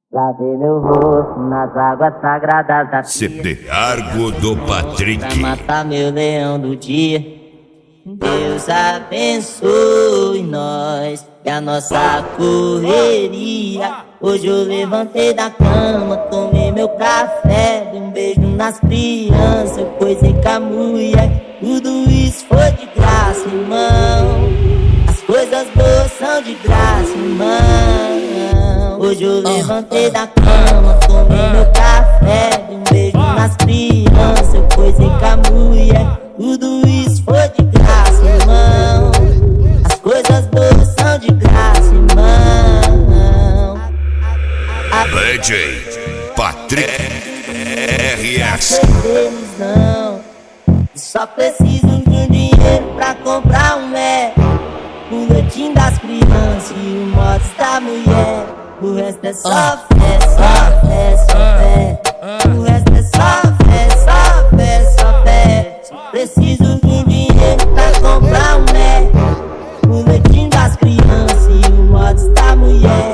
Lavei meu rosto nas águas sagradas da CD Argo do Patrick. Pra matar meu leão do dia. Deus abençoe nós e a nossa correria. Hoje eu levantei da cama, tomei meu café, dei um beijo nas crianças, eu coisei com a mulher. Tudo isso foi de graça, irmão. As coisas boas são de graça, irmão. Hoje eu levantei da cama, tomei meu café, dei um beijo nas crianças, eu coisei com a mulher. Tudo isso foi de graça, irmão. As coisas boas são de graça, irmão. DJ Patrick RS. Não, só preciso de um dinheiro pra comprar um Mac, o leitinho das crianças e o mods da mulher. O resto é só fé, só fé, só fé. O resto é só fé, só fé, só fé. Preciso de um dinheiro pra comprar um Mac, o leitinho das crianças e o mods da mulher.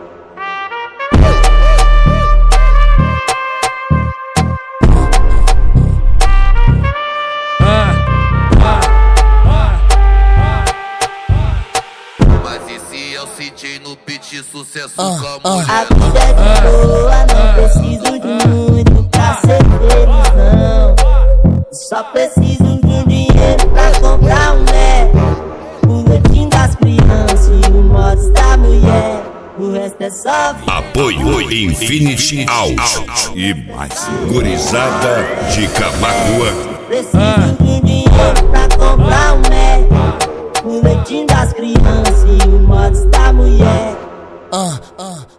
Mas e se eu senti no beat sucesso com a mulher? A vida é de boa, não preciso de muito pra ser feliz, não. Só preciso de um dinheiro pra comprar um Mac, o leitinho das crianças e o mods da mulher. O resto é só Apoio Infinity Out e mais gurizada de Camaquã. Preciso de um dinheiro pra comprar um Mac, o leitinho das crianças e o mods da mulher.